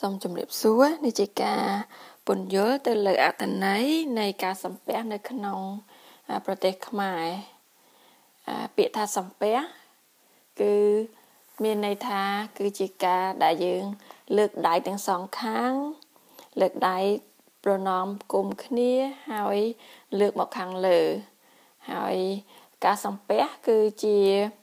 សូមជម្រាបសួរនេះជាការពន្យល់ទៅលើអត្ថន័យនៃការសំពះនៅក្នុងប្រទេសខ្មែរពាក្យថាសំពះគឺមានន័យថាគឺជាការដែលយើងលើកដៃទាំងសងខាងលើកដៃប្រណម្យគុំគ្នាហើយលើកមកខាងលើហើយការសំពះគឺជា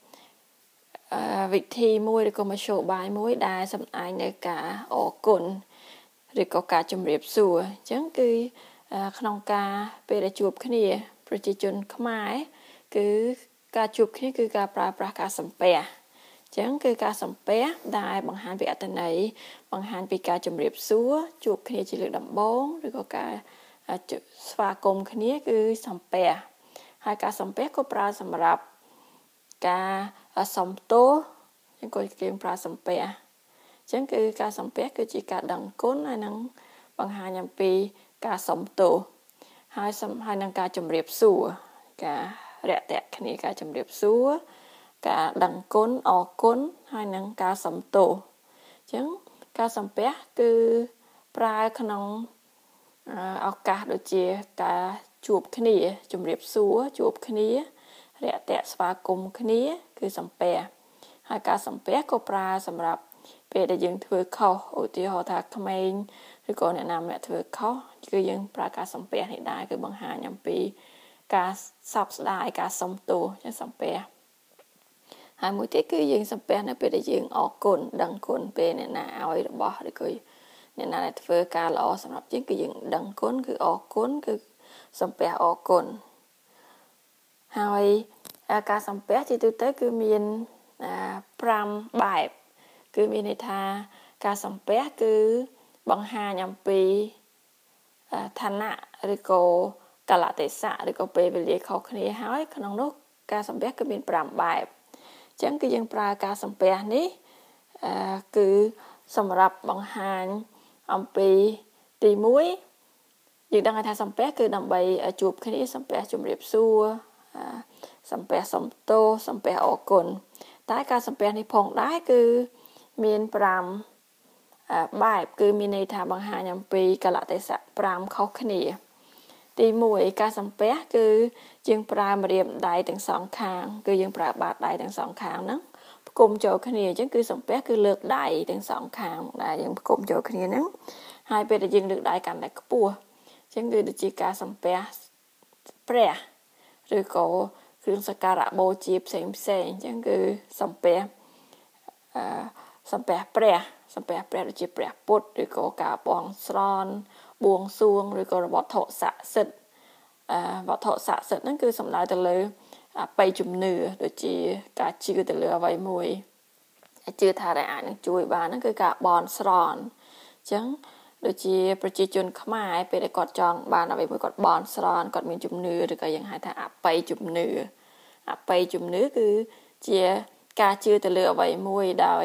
វិធីមួយឬក៏មធ្យោបាយមួយដែលសម្ដែងនៅការអរគុណឬក៏ការជម្រាបសួរអញ្ចឹងគឺក្នុងការពេលដែលជួបគ្នាប្រជាជនខ្មែរគឺការជួបគ្នាគឺការប្រើប្រាស់ការសំពះអញ្ចឹងគឺការសំពះដែលបង្ហាញពីអត្ថន័យបង្ហាញពីការជម្រាបសួរជួបគ្នាជាលើកដំបូងឬក៏ការស្វាគមន៍គ្នាគឺសំពះហើយការសំពះក៏ប្រើសម្រាប់ការសំទោសយើងក៏គេប្រើសំពះអញ្ចឹងគឺការសំពះគឺជាការដឹងគុណហើយនឹងបង្ហាញអំពីការសំទោសហើយនឹងការជម្រាបសួរការរាក់ទាក់គ្នាការជម្រាបសួរការដឹងគុណអរគុណហើយនឹងការសំទោសអញ្ចឹងការសំពះគឺប្រើក្នុងឱកាសដូចជាការជួបគ្នាជម្រាបសួរជួបគ្នារាក់ទាក់ស្វាគមន៍គ្នាគឺសំពះហើយការសំពះក៏ប្រើសម្រាប់ពេលដែលយើងធ្វើខុសឧទាហរណ៍ថាក្មេងឬក៏អ្នកណាម្នាក់ធ្វើខុសគឺយើងប្រើការសំពះនេះដែរគឺបង្ហាញអំពីការសោកស្ដាយការសុំទោសចឹងសំពះហើយមួយទៀតគឺយើងសំពះនៅពេលដែលយើងអរគុណដឹងគុណពេលអ្នកណាឲ្យរបស់ឬក៏អ្នកណាដែលធ្វើការល្អសម្រាប់យើងគឺយើងដឹងគុណគឺអរគុណគឺសំពះអរគុណហើយការសំពះជាទូទៅគឺមាន5បែបគឺមានន័យថាការសំពះគឺបង្ហាញអំពីឋានៈឬក៏កលៈទេសៈឬក៏ពេលវេលាខុសគ្នាហើយក្នុងនោះការសំពះគឺមាន5បែបអញ្ចឹងគឺយើងប្រើការសំពះនេះគឺសម្រាប់បង្ហាញអំពីទី1យើងដឹងថាសំពះគឺដើម្បីជួបគ្នាសំពះជម្រាបសួរសំពះសំទោសសំពះអរគុណតែការសំពះនេះផងដែរគឺមាន5បែបគឺមានន័យថាបង្ហាញអំពីកលៈទេសៈ5ខុសគ្នាទី1ការសំពះគឺយើងប្រើម្រាមដៃទាំងសងខាងគឺយើងប្រើបាតដៃទាំងសងខាងហ្នឹងផ្គុំចូលគ្នាអញ្ចឹងគឺសំពះគឺលើកដៃទាំងសងខាងដែលយើងផ្គុំចូលគ្នាហ្នឹងហើយពេលដែលយើងលើកដៃកាន់តែខ្ពស់អញ្ចឹងគឺដូចជាការសំពះព្រះឬក៏គ្រឿងសក្ការៈបូជាផ្សេងអញ្ចឹងគឺសំពះព្រះដូចជាព្រះពុទ្ធឬក៏ការបន់ស្រន់បួងសួងឬក៏វត្ថុស័ក្តិសិទ្ធិវត្ថុស័ក្តិសិទ្ធិហ្នឹងគឺសំដៅទៅលើអបិយជំនឿដូចជាការជឿទៅលើអ្វីមួយជឿថាអាចនឹងជួយបានហ្នឹងគឺការបន់ស្រន់អញ្ចឹងដូចជាប្រជាជនខ្មែរពេលដែលគាត់ចង់បានអ្វីមួយគាត់បន់ស្រន់គាត់មានជំនឿឬក៏យើងហៅថាអបិយជំនឿគឺជាការជឿទៅលើអ្វីមួយដោយ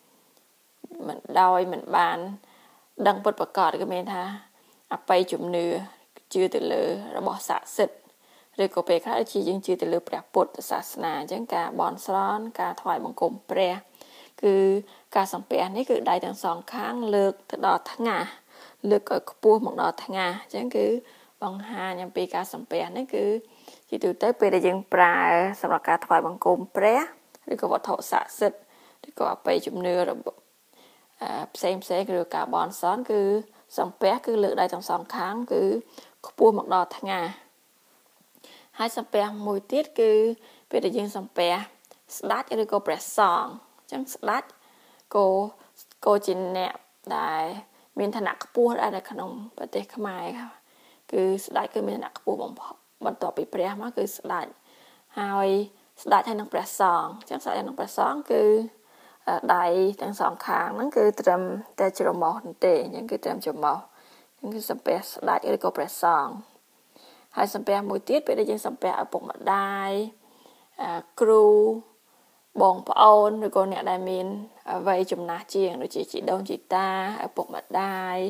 មិនបានដឹងពិតប្រាកដគឺមានថាអបិយជំនឿជឿទៅលើរបស់ស័ក្តិសិទ្ធិឬក៏ពេលខ្លះជាយើងជឿទៅលើព្រះពុទ្ធសាសនាអញ្ចឹងការបន់ស្រន់ការថ្វាយបង្គំព្រះគឺការសំពះនេះគឺដៃទាំងសងខាងលើកទៅដល់ថ្ងាសលើកឲ្យខ្ពស់មកដល់ថ្ងាសអញ្ចឹងគឺបង្ហាញអំពីការសំពះនេះគឺជាទូទៅពេលដែលយើងប្រើសម្រាប់ការថ្វាយបង្គំព្រះឬក៏វត្ថុស័ក្តិសិទ្ធិឬក៏អបិយជំនឿរបស់ផ្សេងឬការបន់ស្រន់គឺសំពះគឺលើកដៃទាំងសងខាងគឺខ្ពស់មកដល់ថ្ងាសហើយសំពះមួយទៀតគឺពេលដែលយើងសំពះស្ដេចឬក៏ព្រះសង្ឃអញ្ចឹងស្ដេចក៏ជាអ្នកដែលមានឋានៈខ្ពស់ដែរនៅក្នុងប្រទេសខ្មែរគឺស្ដេចគឺមានឋានៈខ្ពស់បំផុតបន្ទាប់ពីព្រះមកគឺស្ដេចហើយស្ដេចហើយនឹងព្រះសង្ឃអញ្ចឹងស្ដេចហើយនឹងព្រះសង្ឃគឺដៃទាំងសងខាងហ្នឹងគឺត្រឹមតែច្រមុះទេអញ្ចឹងគឺត្រឹមច្រមុះអញ្ចឹងគឺសំពះស្ដេចឬក៏ព្រះសង្ឃហើយសំពះមួយទៀតពេលដែលយើងសំពះឪពុកម្ដាយគ្រូបងប្អូនឬក៏អ្នកដែលមានវ័យចំណាស់ជាងដូចជាជីដូនជីតាឪពុកម្ដាយ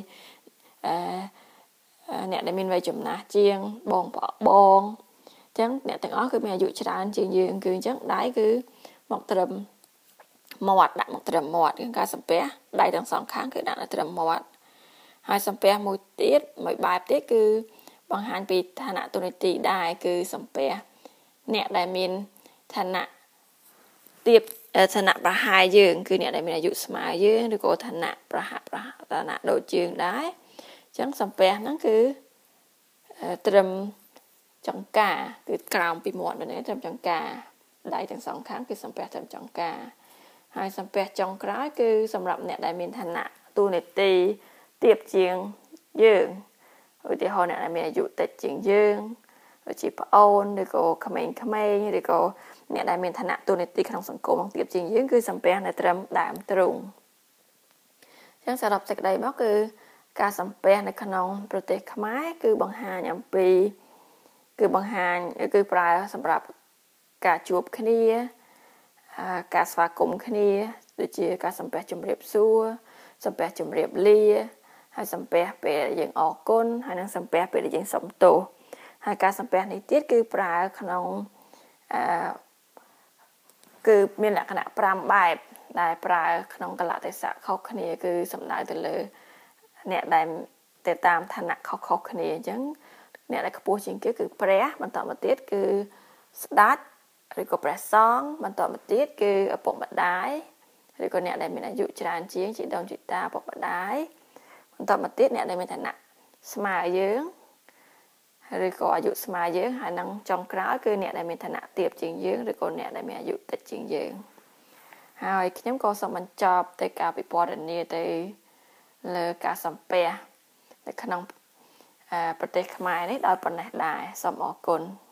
អ្នកដែលមានវ័យចំណាស់ជាងបងអញ្ចឹងអ្នកទាំងអស់គឺមានអាយុច្រើនជាងយើងគឺអញ្ចឹងដៃគឺមកត្រឹមមាត់ដាក់មកត្រឹមមាត់គឺការសំពះដៃទាំងសងខាងគឺដាក់នៅត្រឹមមាត់ហើយសំពះមួយទៀតមួយបែបទៀតគឺបង្ហាញពីឋានៈទូនាទីដែរគឺសំពះអ្នកដែលមានឋានៈទៀបឋានៈប្រហែលយើងគឺអ្នកដែលមានអាយុស្មើយើងឬក៏ឋានៈប្រហាក់ឋានៈដូចយើងដែរអញ្ចឹងសំពះហ្នឹងគឺត្រឹមចង្កាគឺក្រោមពីមាត់នេះត្រឹមចង្កាដៃទាំងសងខាងគឺសំពះត្រឹមចង្កាហើយសំពះចុងក្រោយគឺសម្រាប់អ្នកដែលមានឋានៈទូនាទីទៀបជាងយើងឧទាហរណ៍អ្នកដែលមានអាយុតិចជាងយើងដូចជាប្អូនឬក៏ក្មេងៗឬក៏អ្នកដែលមានឋានៈទូនាទីក្នុងសង្គមទៀបជាងយើងគឺសំពះនៅត្រឹមដើមទ្រូងអញ្ចឹងសរុបសេចក្តីមកគឺការសំពះនៅក្នុងប្រទេសខ្មែរគឺបង្ហាញអំពីគឺប្រើសម្រាប់ការជួបគ្នាការស្វាគមន៍គ្នាដូចជាការសំពះជម្រាបសួរសំពះជម្រាបលាហើយសំពះពេលយើងអរគុណហើយនិងសំពះពេលយើងសុំទោសហើយការសំពះនេះទៀតគឺប្រើក្នុងគឺមានលក្ខណៈ5បែបដែលប្រើក្នុងកលៈទេសៈខុសគ្នាគឺសំដៅទៅលើអ្នកដែលទៅតាមឋានៈខុសៗគ្នាអញ្ចឹងអ្នកដែលខ្ពស់ជាងគេគឺព្រះបន្តមកទៀតគឺស្ដេចឬក៏ព្រះសង្ឃបន្តមកទៀតគឺឪពុកម្ដាយឬក៏អ្នកដែលមានអាយុច្រើនជាងជីដូនជីតាឪពុកម្ដាយបន្តមកទៀតអ្នកដែលមានឋានៈស្មើយើងឬក៏អាយុស្មើយើងហើយនឹងចុងក្រោយគឺអ្នកដែលមានឋានៈទាបជាងយើងឬក៏អ្នកដែលមានអាយុតិចជាងយើងហើយខ្ញុំក៏សូមបញ្ចប់ទៅការពិពណ៌នាទៅលើការសំពះនៅក្នុងប្រទេសខ្មែរនេះដោយប៉ុណ្ណេះដែរសូមអរគុណ